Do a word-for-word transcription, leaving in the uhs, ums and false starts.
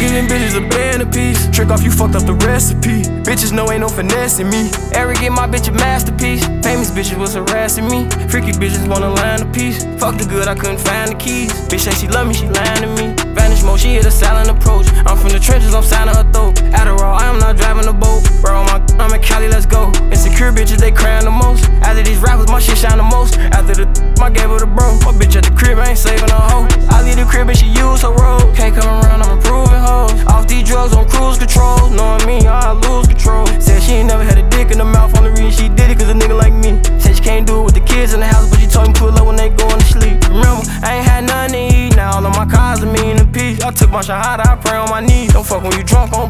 Giving bitches a band apiece. Trick off, you fucked up the recipe. Bitches know ain't no finessing me. Eric get my bitch a masterpiece. Famous bitches was harassing me. Freaky bitches wanna land a piece. Fuck the good, I couldn't find the keys. Bitch say she love me, she lying to me. Vanish mode, she hit a silent approach. I'm from the trenches, I'm signing her throat. Adderall, I am not driving a boat. Bro, my I'm in Cali, let's go. Insecure bitches, they crying the most. After these rappers, my shit shine the most. After the I gave her the bro. My bitch at the crib, I ain't saving a hoe. I leave the crib and she use her road. Can't come around, I'm improving hoes. Off these drugs on cruise control. Knowing me, I lose control. Said she ain't never had a dick in the mouth. Only reason she did it cause a nigga like me. Said she can't do it with the kids in the house, but she told me pull up when they going to sleep. Remember, I ain't had nothing to eat. Now all of my cars are mean and peace. I took my shahada, I pray on my knees. Don't fuck when you drunk on